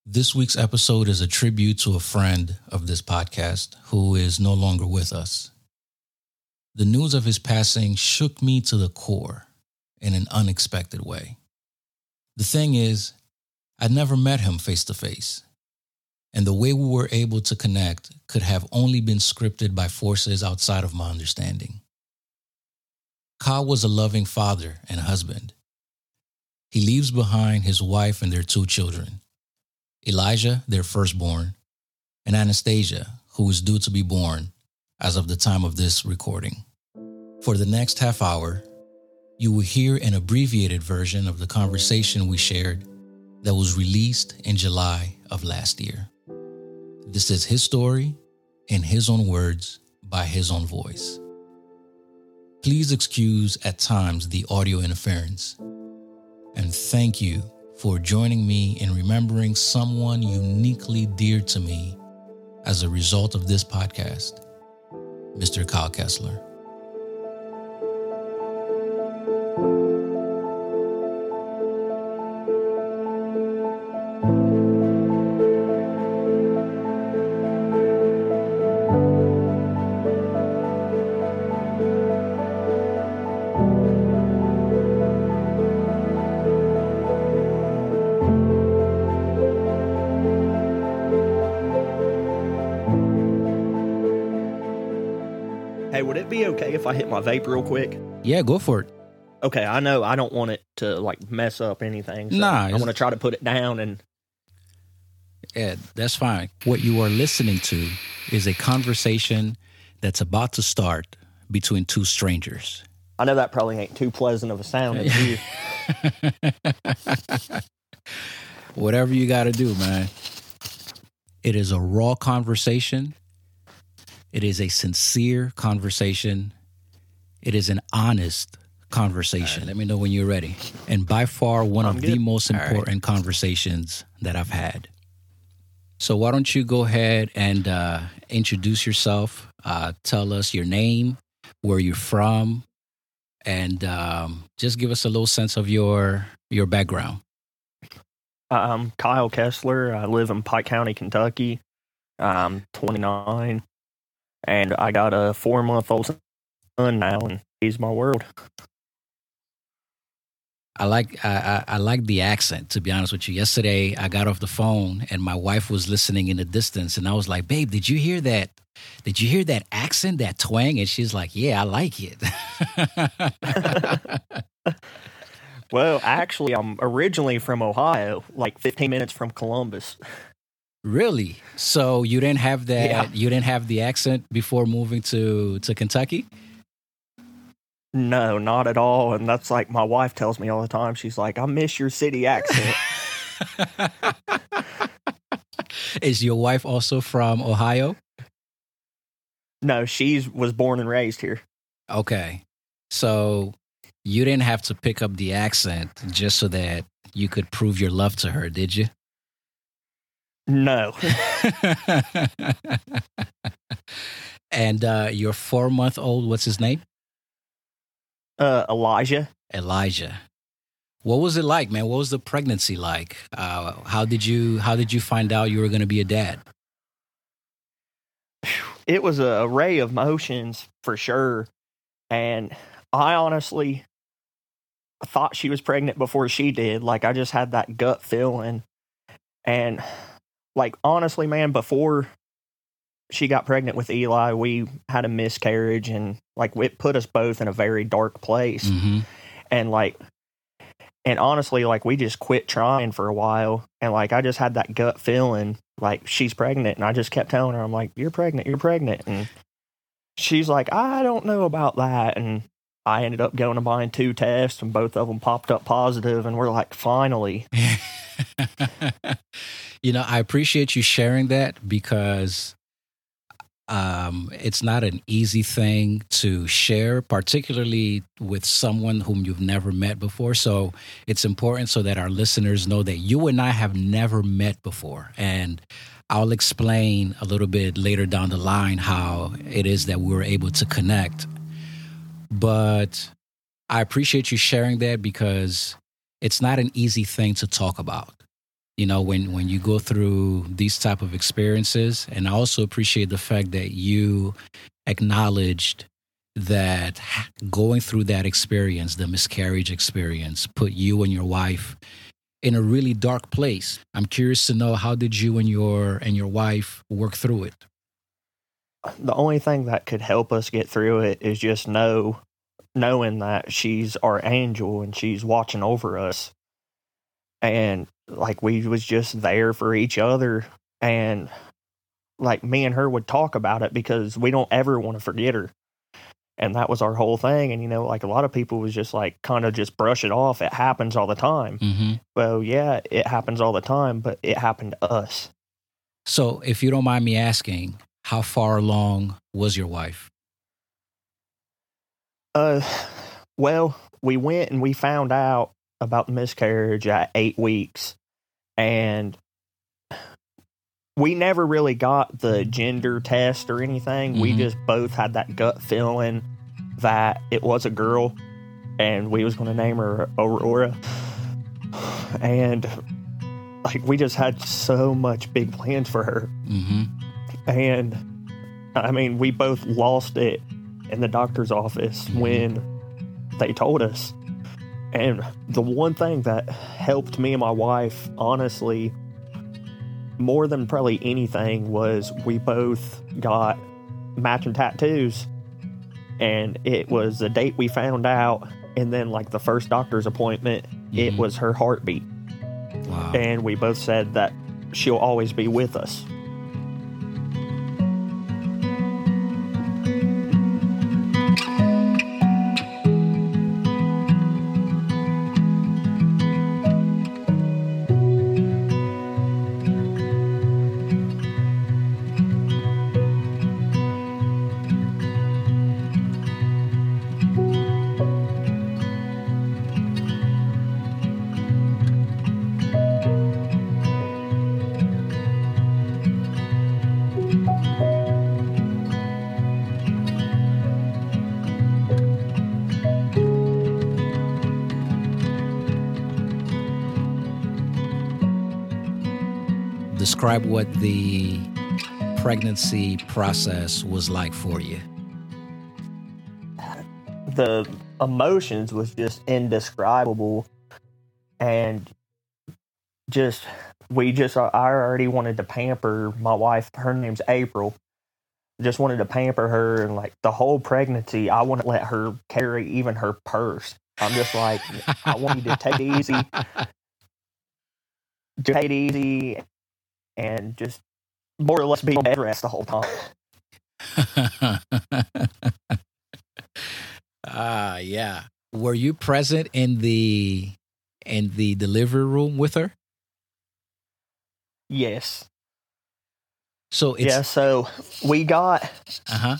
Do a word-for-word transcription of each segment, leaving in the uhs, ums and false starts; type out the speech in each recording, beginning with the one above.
This week's episode is a tribute to a friend of this podcast who is no longer with us. The news of his passing shook me to the core in an unexpected way. The thing is, I'd never met him face to face, and the way we were able to connect could have only been scripted by forces outside of my understanding. Kyle was a loving father and husband. He leaves behind his wife and their two children, Elijah, their firstborn, and Anastasia, who is due to be born as of the time of this recording. For the next half hour, you will hear an abbreviated version of the conversation we shared that was released in July of last year. This is his story in his own words by his own voice. Please excuse at times the audio interference, and thank you for joining me in remembering someone uniquely dear to me as a result of this podcast, Mister Kyle Kessler. Hey, would it be okay if I hit my vape real quick? Yeah, go for it. Okay, I know I don't want it to like mess up anything. So Nah, I'm going to try to put it down and... Yeah, that's fine. What you are listening to is a conversation that's about to start between two strangers. I know that probably ain't too pleasant of a sound to you. Whatever you got to do, man. It is a raw conversation. It is a sincere conversation. It is an honest conversation. Right, let me know when you're ready. And by far, one I'm of good. the most important right. conversations that I've had. So why don't you go ahead and uh, introduce yourself, uh, tell us your name, where you're from, and um, just give us a little sense of your your background. I'm Kyle Kessler. I live in Pike County, Kentucky. I'm twenty-nine, and I got a four-month-old son now, and he's my world. I like I, I like the accent, to be honest with you. Yesterday, I got off the phone and my wife was listening in the distance, and I was like, "Babe, did you hear that? Did you hear that accent, that twang?" And she's like, "Yeah, I like it." Well, actually, I'm originally from Ohio, like fifteen minutes from Columbus. Really? So you didn't have that? Yeah. You didn't have the accent before moving to to Kentucky? No, not at all. And that's like my wife tells me all the time. She's like, "I miss your city accent." Is your wife also from Ohio? No, she was born and raised here. Okay. So you didn't have to pick up the accent just so that you could prove your love to her, did you? No. And uh, your four-month-old, what's his name? Uh, Elijah. Elijah. What was it like, man? What was the pregnancy like? Uh, how did you How did you find out you were going to be a dad? It was a array of emotions for sure, and I honestly thought she was pregnant before she did. Like, I just had that gut feeling, and like honestly, man, before she got pregnant with Eli, we had a miscarriage, and like it put us both in a very dark place. Mm-hmm. And like, and honestly, like we just quit trying for a while. And like, I just had that gut feeling like she's pregnant. And I just kept telling her, I'm like, "You're pregnant, you're pregnant." And she's like, "I don't know about that." And I ended up going to buying two tests, and both of them popped up positive. And we're like, finally. You know, I appreciate you sharing that, because Um, it's not an easy thing to share, particularly with someone whom you've never met before. So it's important so that our listeners know that you and I have never met before. And I'll explain a little bit later down the line how it is that we were able to connect. But I appreciate you sharing that, because it's not an easy thing to talk about. You know, when, when you go through these type of experiences, and I also appreciate the fact that you acknowledged that going through that experience, the miscarriage experience, put you and your wife in a really dark place. I'm curious to know, how did you and your and your wife work through it? The only thing that could help us get through it is just know knowing that she's our angel and she's watching over us. And like, we was just there for each other, and like me and her would talk about it because we don't ever want to forget her. And that was our whole thing. And, you know, like a lot of people was just like, kind of just brush it off. It happens all the time. Mm-hmm. Well, yeah, it happens all the time, but it happened to us. So if you don't mind me asking, how far along was your wife? Uh, well, we went and we found out about the miscarriage at eight weeks. And we never really got the gender test or anything. Mm-hmm. We just both had that gut feeling that it was a girl, and we was going to name her Aurora. And like, we just had so much big plans for her. Mm-hmm. And I mean, we both lost it in the doctor's office mm-hmm. when they told us. And the one thing that helped me and my wife, honestly, more than probably anything, was we both got matching tattoos. And it was the date we found out, and then like the first doctor's appointment, mm-hmm. it was her heartbeat. Wow. And we both said that she'll always be with us. Describe what the pregnancy process was like for you. The emotions was just indescribable, and just we just I already wanted to pamper my wife. Her name's April. Just wanted to pamper her, and like the whole pregnancy, I wouldn't let her carry even her purse. I'm just like, I want you to take it easy, just take it easy, and just more or less be on bed rest the whole time. Ah, uh, yeah. Were you present in the in the delivery room with her? Yes. So it's, yeah. So we got. Uh huh.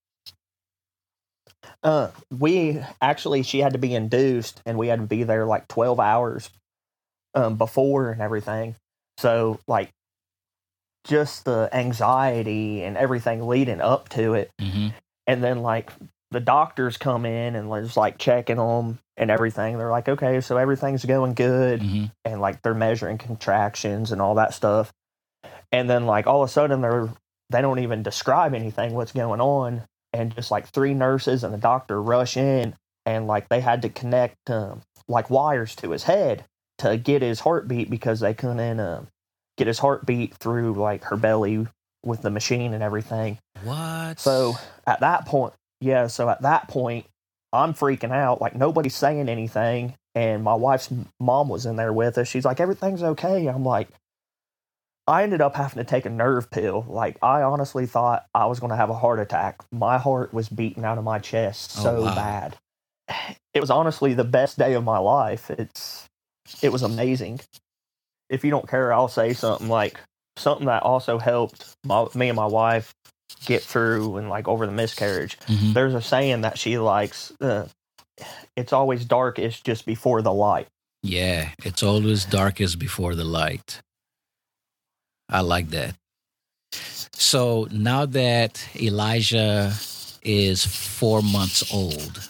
Uh, we actually she had to be induced, and we had to be there like twelve hours, um, before and everything. So like, just the anxiety and everything leading up to it. Mm-hmm. And then like the doctors come in and was like checking them and everything. They're like, okay, so everything's going good. Mm-hmm. And like they're measuring contractions and all that stuff. And then like all of a sudden they're, they don't even describe anything what's going on. And just like three nurses and the doctor rush in, and like they had to connect um, like wires to his head to get his heartbeat, because they couldn't um, get his heartbeat through like her belly with the machine and everything. What? So at that point, yeah, so at that point, I'm freaking out. Like, nobody's saying anything. And my wife's mom was in there with us. She's like, everything's okay. I'm like, I ended up having to take a nerve pill. Like, I honestly thought I was going to have a heart attack. My heart was beating out of my chest so oh, wow. bad. It was honestly the best day of my life. It's, it was amazing. If you don't care, I'll say something like something that also helped my, me and my wife get through and like over the miscarriage. Mm-hmm. There's a saying that she likes, uh, it's always darkest just before the light. Yeah, it's always darkest before the light. I like that. So now that Elijah is four months old,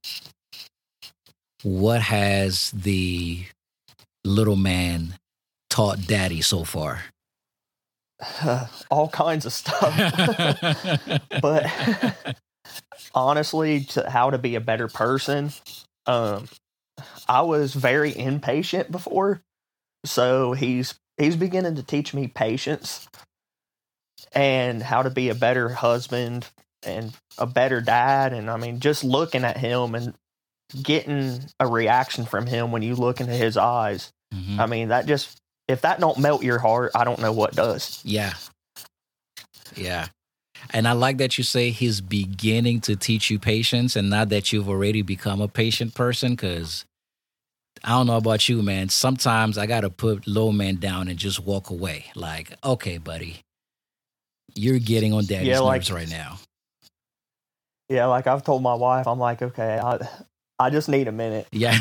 what has the little man taught Daddy so far? All kinds of stuff. But honestly, to how to be a better person, um, I was very impatient before. So he's he's beginning to teach me patience and how to be a better husband and a better dad. And I mean, just looking at him and getting a reaction from him when you look into his eyes. Mm-hmm. I mean, that just, if that don't melt your heart, I don't know what does. Yeah. Yeah. And I like that you say he's beginning to teach you patience and not that you've already become a patient person, because I don't know about you, man. Sometimes I got to put low man down and just walk away. Like, okay, buddy, you're getting on Daddy's yeah, like, nerves right now. Yeah, like I've told my wife, I'm like, okay, I, I just need a minute. Yeah.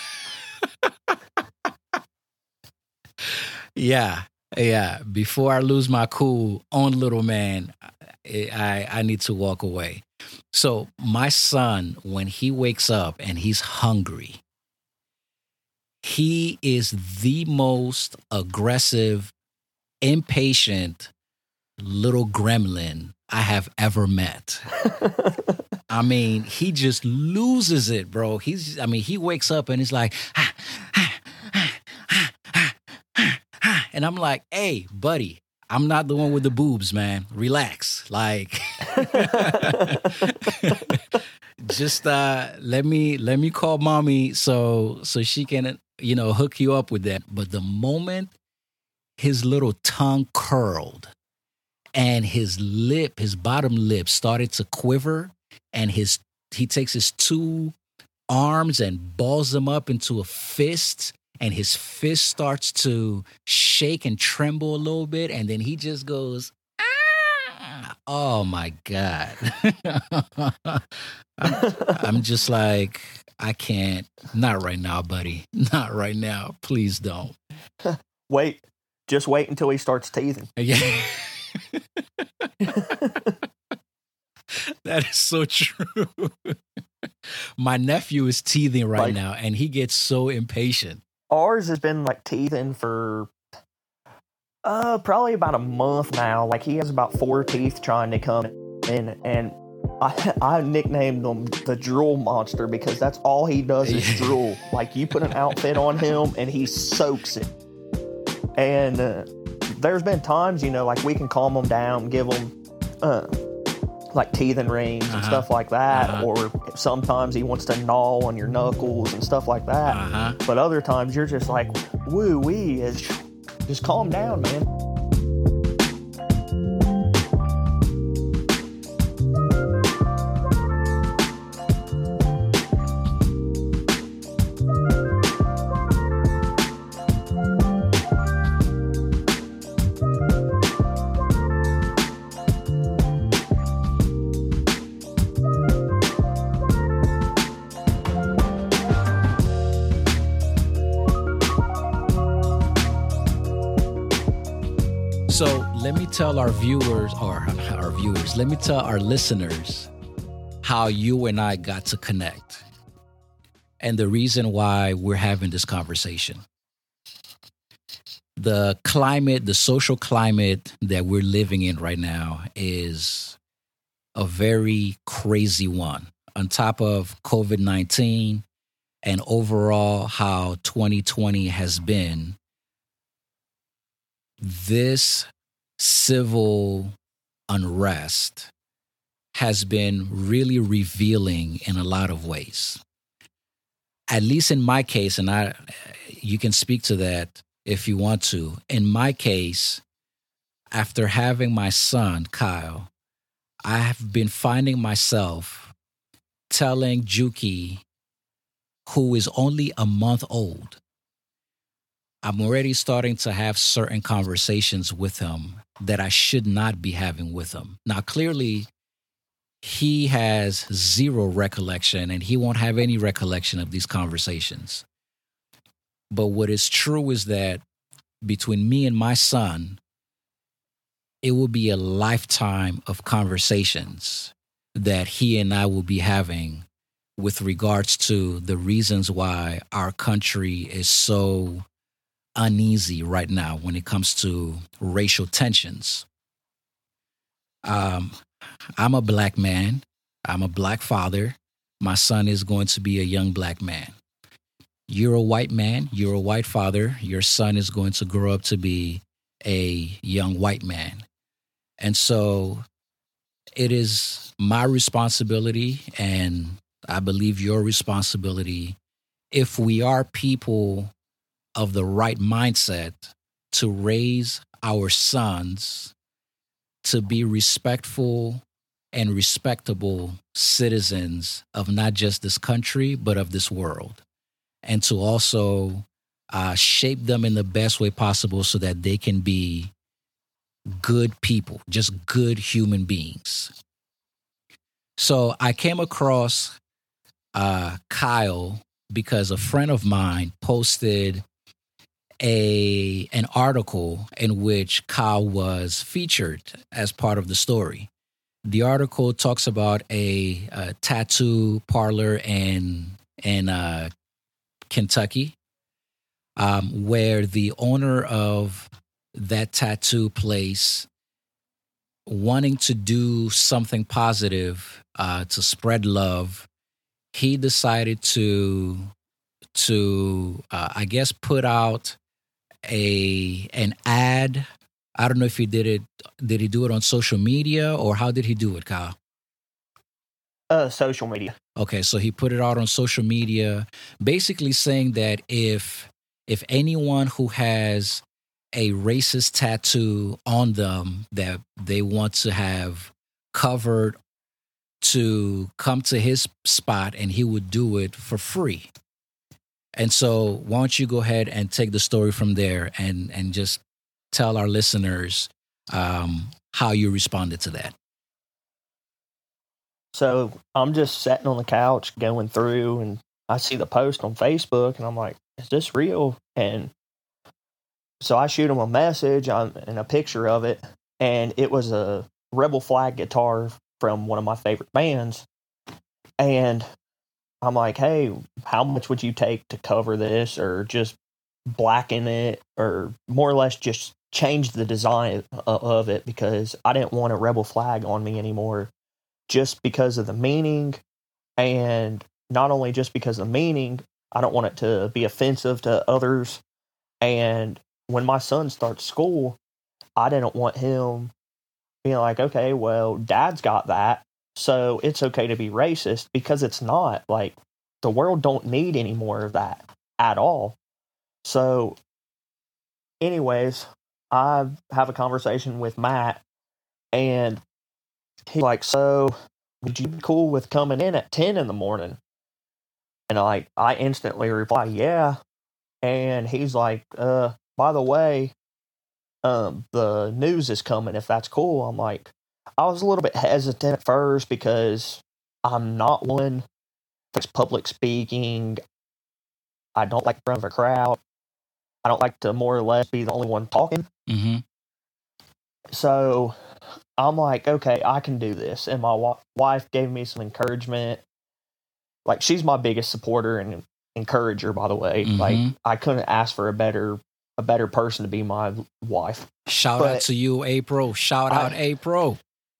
Yeah, yeah. Before I lose my cool on little man, I, I need to walk away. So my son, when he wakes up and he's hungry, he is the most aggressive, impatient little gremlin I have ever met. I mean, he just loses it, bro. He's, I mean, he wakes up and he's like, ah, ah, ah, ah, ah, ah, ah. And I'm like, hey, buddy, I'm not the one with the boobs, man. Relax. Like, just uh, let me let me call mommy so so she can, you know, hook you up with that. But the moment his little tongue curled and his lip, his bottom lip started to quiver, and his he takes his two arms and balls them up into a fist, and his fist starts to shake and tremble a little bit, and then he just goes, ah! Oh my God. I'm, I'm just like, I can't, not right now, buddy. Not right now. Please don't. Wait, just wait until he starts teething. Yeah. That is so true. My nephew is teething right like, now, and he gets so impatient. Ours has been like teething for uh probably about a month now. Like he has about four teeth trying to come in, and I I nicknamed him the drool monster because that's all he does is drool. Like you put an outfit on him and he soaks it. And uh, there's been times, you know, like we can calm him down, give him uh like teething rings and uh-huh. stuff like that, uh-huh. or sometimes he wants to gnaw on your knuckles and stuff like that. Uh-huh. But other times you're just like, woo wee, just calm down, man. So let me tell our viewers, or our viewers, let me tell our listeners how you and I got to connect and the reason why we're having this conversation. The climate, the social climate that we're living in right now is a very crazy one. On top of covid nineteen and overall how twenty twenty has been, this civil unrest has been really revealing in a lot of ways. At least in my case, and I, you can speak to that if you want to. In my case, after having my son, Kyle, I have been finding myself telling Juki, who is only a month old, I'm already starting to have certain conversations with him that I should not be having with him. Now, clearly, he has zero recollection and he won't have any recollection of these conversations. But what is true is that between me and my son, it will be a lifetime of conversations that he and I will be having with regards to the reasons why our country is so uneasy right now when it comes to racial tensions. Um, I'm a black man. I'm a black father. My son is going to be a young black man. You're a white man. You're a white father. Your son is going to grow up to be a young white man. And so it is my responsibility, and I believe your responsibility, if we are people of the right mindset, to raise our sons to be respectful and respectable citizens of not just this country, but of this world. And to also uh, shape them in the best way possible so that they can be good people, just good human beings. So I came across uh, Kyle because a friend of mine posted a an article in which Kyle was featured as part of the story. The article talks about a, a tattoo parlor in in uh, Kentucky, um, where the owner of that tattoo place, wanting to do something positive uh, to spread love, he decided to to uh, I guess put out a an ad. I don't know if he did it. Did he do it on social media, or how did he do it, Kyle? Uh, social media. Okay, so he put it out on social media, basically saying that if if anyone who has a racist tattoo on them that they want to have covered, to come to his spot and he would do it for free. And so why don't you go ahead and take the story from there and, and just tell our listeners um, how you responded to that. So I'm just sitting on the couch going through, and I see the post on Facebook, and I'm like, is this real? And so I shoot him a message on, and a picture of it, and it was a Rebel Flag guitar from one of my favorite bands. And I'm like, hey, how much would you take to cover this, or just blacken it, or more or less just change the design of it, because I didn't want a Rebel Flag on me anymore, just because of the meaning. And not only just because of the meaning, I don't want it to be offensive to others. And when my son starts school, I didn't want him being like, okay, well, dad's got that, so it's okay to be racist, because it's not. Like, the world don't need any more of that at all. So anyways, I have a conversation with Matt, and he's like, so would you be cool with coming in at ten in the morning? And I, I instantly reply, yeah. And he's like, uh, by the way, um, the news is coming, if that's cool. I'm like, I was a little bit hesitant at first, because I'm not one that's public speaking. I don't like in front of a crowd. I don't like to more or less be the only one talking. Mm-hmm. So I'm like, okay, I can do this. And my wa- wife gave me some encouragement. Like, she's my biggest supporter and encourager, by the way. Mm-hmm. Like, I couldn't ask for a better a better person to be my wife. Shout But out to you, April. Shout out, I- April.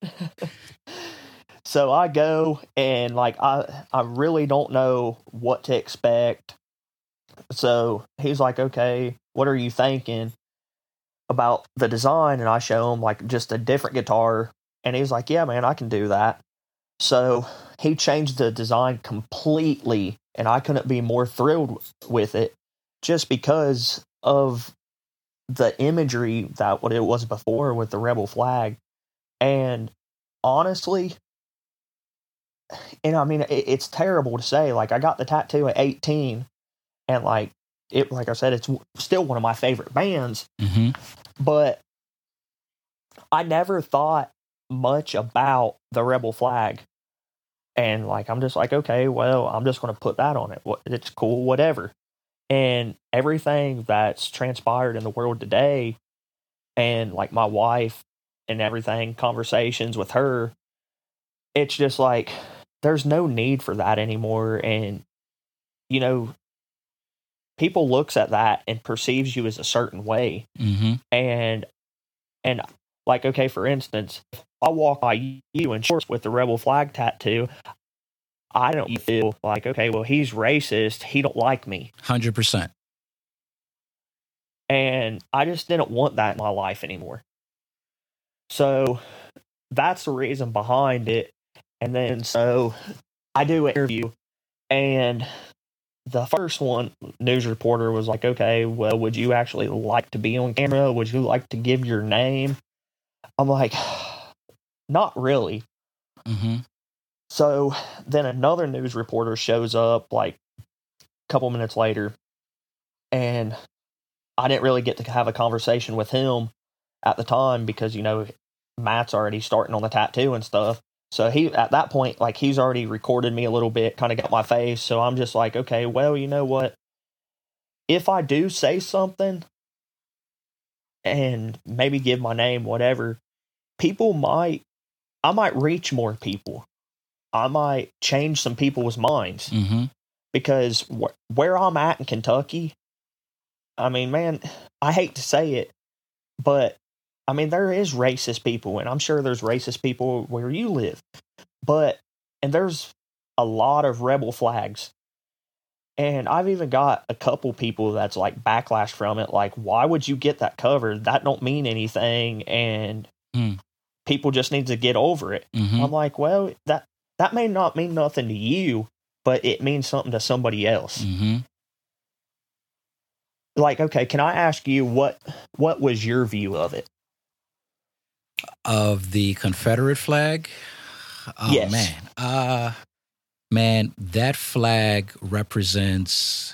So I go, and like, I, I really don't know what to expect. So he's like, okay, what are you thinking about the design? And I show him like just a different guitar, and he's like, yeah, man, I can do that. So he changed the design completely, and I couldn't be more thrilled with it, just because of the imagery that what it was before with the Rebel Flag. And honestly, and I mean, it, it's terrible to say, like, I got the tattoo at eighteen, and like it, like I said, it's still one of my favorite bands. Mm-hmm. But I never thought much about the Rebel Flag. And like, I'm just like, okay, well, I'm just going to put that on it. It's cool, whatever. And everything that's transpired in the world today, and like my wife and everything, conversations with her, it's just like, there's no need for that anymore. And, you know, people looks at that and perceives you as a certain way. Mm-hmm. And, and like, okay, for instance, if I walk by you in shorts with the rebel flag tattoo, I don't feel like, okay, well, he's racist. He don't like me. one hundred percent. And I just didn't want that in my life anymore. So that's the reason behind it. And then so I do an interview, and the first one, news reporter was like, okay, well, would you actually like to be on camera? Would you like to give your name? I'm like, not really. Mm-hmm. So then another news reporter shows up like a couple minutes later, and I didn't really get to have a conversation with him at the time because, you know, Matt's already starting on the tattoo and stuff. So he, at that point, like, he's already recorded me a little bit, kind of got my face. So I'm just like, okay, well, you know what? If I do say something and maybe give my name, whatever, people might, I might reach more people. I might change some people's minds. Mm-hmm. Because wh- where I'm at in Kentucky, I mean, man, I hate to say it, but I mean, there is racist people, and I'm sure there's racist people where you live, but, and there's a lot of rebel flags. And I've even got a couple people that's like backlash from it. Like, why would you get that covered? That don't mean anything. And mm. people just need to get over it. Mm-hmm. I'm like, well, that, that may not mean nothing to you, but it means something to somebody else. Mm-hmm. Like, okay, can I ask you what, what was your view of it? Of the Confederate flag? Oh, yes. man. Uh, man, that flag represents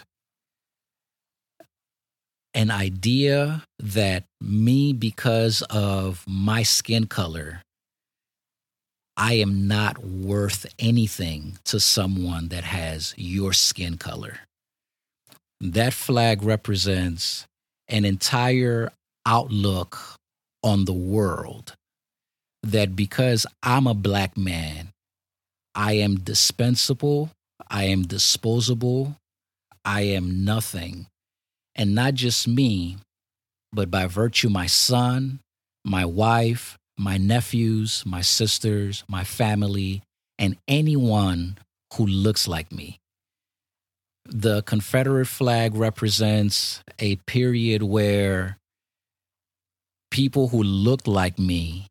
an idea that me, because of my skin color, I am not worth anything to someone that has your skin color. That flag represents an entire outlook on the world, that because I'm a black man, I am dispensable, I am disposable, I am nothing. And not just me, but by virtue my son, my wife, my nephews, my sisters, my family, and anyone who looks like me. The Confederate flag represents a period where people who looked like me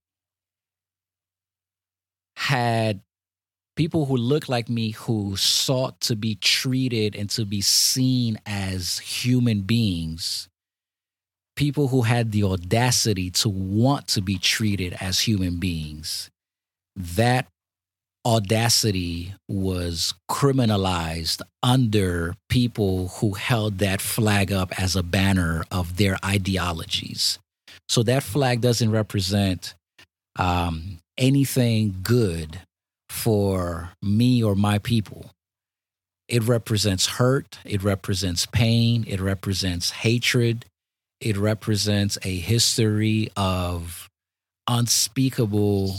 had people who looked like me who sought to be treated and to be seen as human beings. People who had the audacity to want to be treated as human beings. That audacity was criminalized under people who held that flag up as a banner of their ideologies. So that flag doesn't represent um, anything good for me or my people. It represents hurt. It represents pain. It represents hatred. It represents a history of unspeakable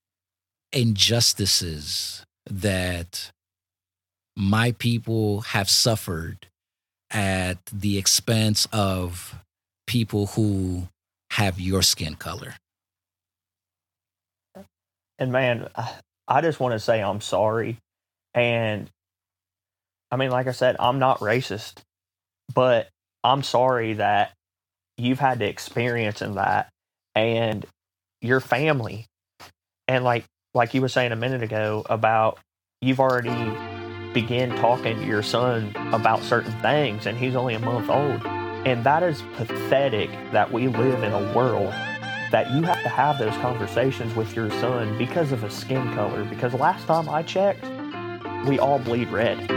injustices that my people have suffered at the expense of people who have your skin color. And man, I just want to say I'm sorry. And I mean, like I said, I'm not racist, but I'm sorry that you've had to experience in that and your family. And like, like you were saying a minute ago about you've already began talking to your son about certain things and he's only a month old. And that is pathetic that we live in a world that you have to have those conversations with your son because of his skin color. Because last time I checked, we all bleed red.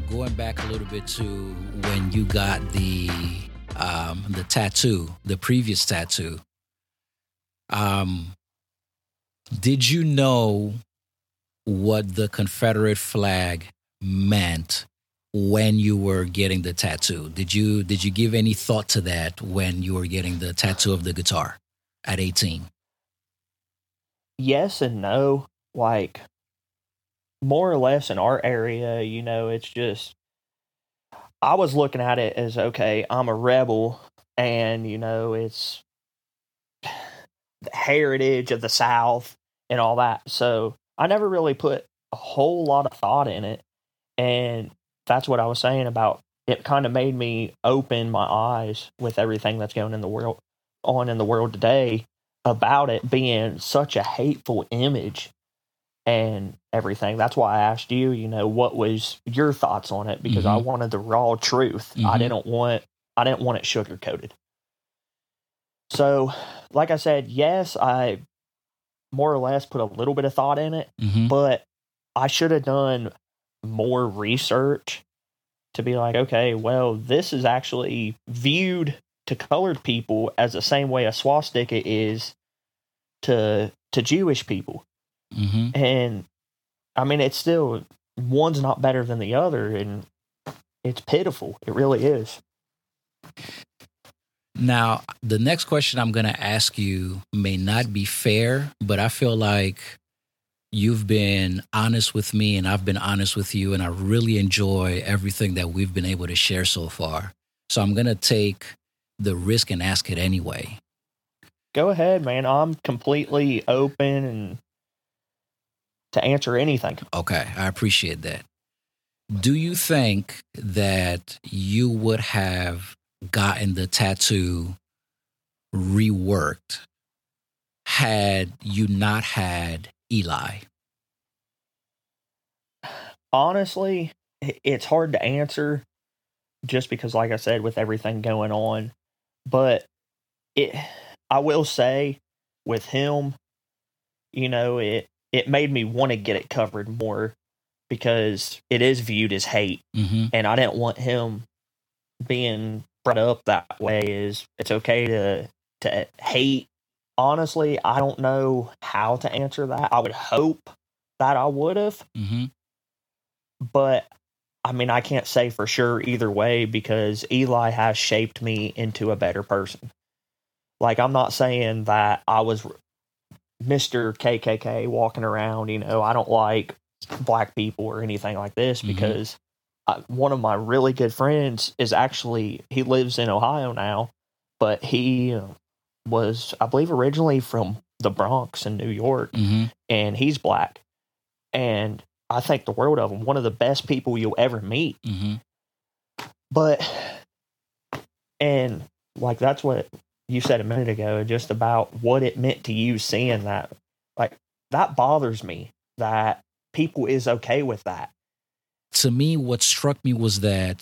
going back a little bit to when you got the um, the tattoo, the previous tattoo. Um, did you know what the Confederate flag meant when you were getting the tattoo? Did you did you give any thought to that when you were getting the tattoo of the guitar at eighteen? Yes and no. Like, more or less in our area, you know, it's just, I was looking at it as, okay, I'm a rebel, and, you know, it's the heritage of the South and all that. So I never really put a whole lot of thought in it. And that's what I was saying about it. Kind of made me open my eyes with everything that's going in the world on in the world today about it being such a hateful image and everything. That's why I asked you, you know, what was your thoughts on it? Because mm-hmm. I wanted the raw truth. Mm-hmm. I didn't want, I didn't want it sugar coated. So, like I said, yes, I more or less put a little bit of thought in it, mm-hmm. but I should have done more research to be like, okay, well, this is actually viewed to colored people as the same way a swastika is to to Jewish people. Mm-hmm. And I mean, it's still, one's not better than the other, and it's pitiful. It really is. Now, the next question I'm going to ask you may not be fair, but I feel like you've been honest with me and I've been honest with you, and I really enjoy everything that we've been able to share so far. So I'm going to take the risk and ask it anyway. Go ahead, man. I'm completely open and to answer anything. Okay, I appreciate that. Do you think that you would have gotten the tattoo reworked had you not had Eli? Honestly, it's hard to answer just because, like I said, with everything going on. But it, I will say, with him, you know, it it made me want to get it covered more because it is viewed as hate, mm-hmm. and I didn't want him being brought up that way. Is it's okay to to hate? Honestly, I don't know how to answer that. I would hope that I would have, mm-hmm. but I mean, I can't say for sure either way because Eli has shaped me into a better person. Like, I'm not saying that I was Mister K K K walking around, you know, I don't like black people or anything like this, mm-hmm. because I, one of my really good friends is actually, he lives in Ohio now, but he was, I believe, originally from the Bronx in New York, mm-hmm. and he's black. And I think the world of him, one of the best people you'll ever meet. Mm-hmm. But, and like, that's what you said a minute ago, just about what it meant to you seeing that. Like, that bothers me that people is okay with that. To me, what struck me was that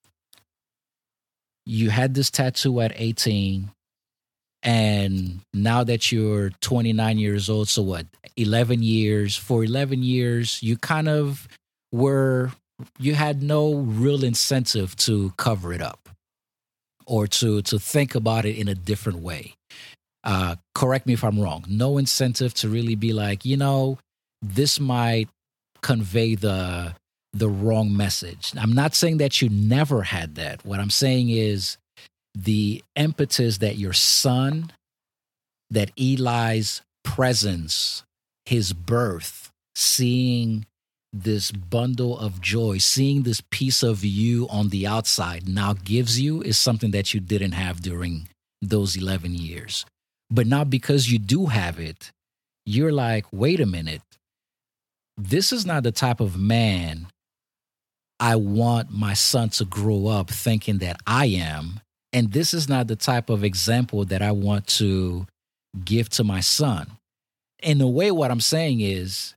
you had this tattoo at eighteen, and now that you're twenty-nine years old, so what, eleven years, for eleven years, you kind of were, you had no real incentive to cover it up or to, to think about it in a different way. Uh, correct me if I'm wrong. No incentive to really be like, you know, this might convey the the wrong message. I'm not saying that you never had that. What I'm saying is the impetus that your son, that Eli's presence, his birth, seeing this bundle of joy, seeing this piece of you on the outside now gives you is something that you didn't have during those eleven years. But now because you do have it, you're like, wait a minute, this is not the type of man I want my son to grow up thinking that I am. And this is not the type of example that I want to give to my son. In a way, what I'm saying is,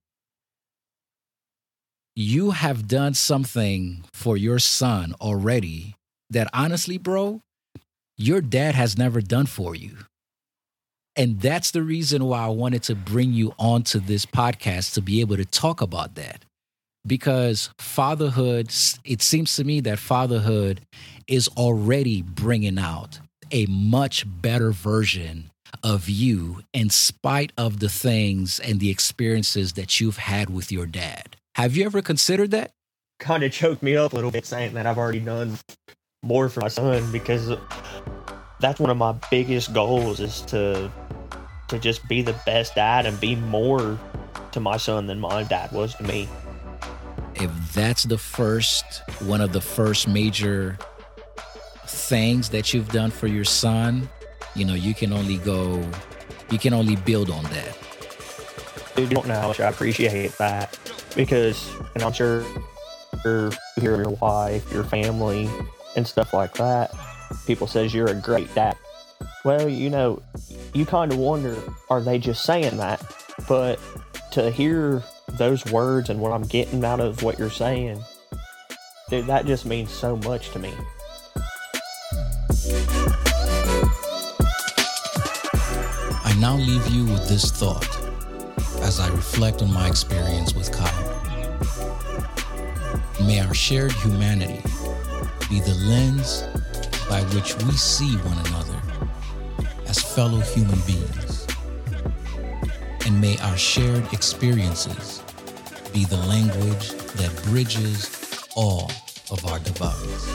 you have done something for your son already that honestly, bro, your dad has never done for you. And that's the reason why I wanted to bring you onto this podcast, to be able to talk about that. because fatherhood, it seems to me that fatherhood is already bringing out a much better version of you in spite of the things and the experiences that you've had with your dad. Have you ever considered that? Kind of choked me up a little bit saying that I've already done more for my son, because that's one of my biggest goals, is to to just be the best dad and be more to my son than my dad was to me. If that's the first, one of the first major things that you've done for your son, you know, you can only go, you can only build on that. Dude, you don't know how much I appreciate that, because, and I'm sure you hear your wife, your family, and stuff like that, people says you're a great dad. Well, you know, you kind of wonder, are they just saying that? But to hear those words and what I'm getting out of what you're saying, dude, that just means so much to me. I now leave you with this thought as I reflect on my experience with Kyle. May our shared humanity be the lens by which we see one another as fellow human beings. And may our shared experiences be the language that bridges all of our divides.